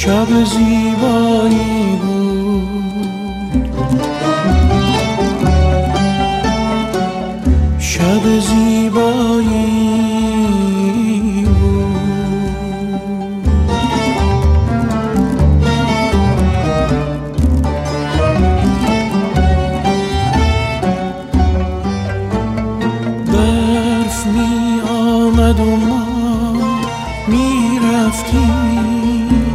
شب زیبایی بود، شب زیبایی بود. برف می آمد و ما می رفتیم،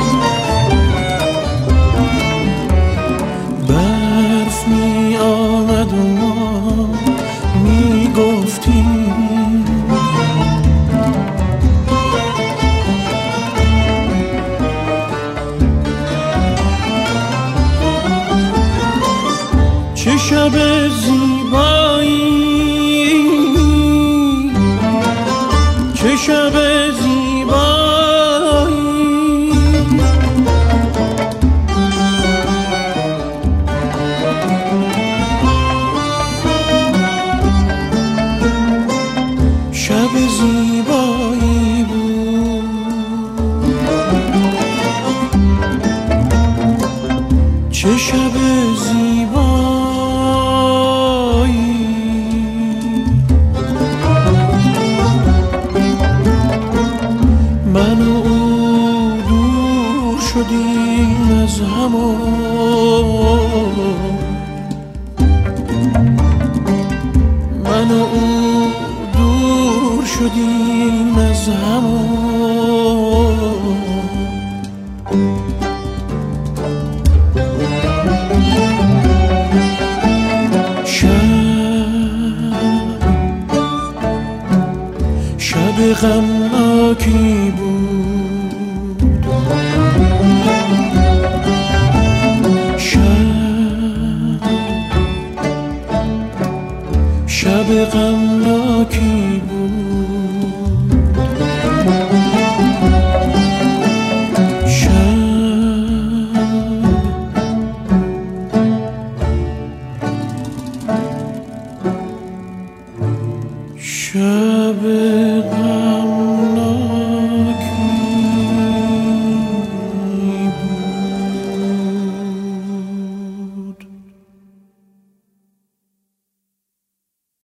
برف می آمد و ما می گفتیم چه شب زیبایی، چه شب زیبایی. شب زیبایی بود، چه شب زیبایی. من و او دور شدیم از هم، من و او دور شدیم از هم. شب غمناکی بود، شب غمناکی بود، شب غم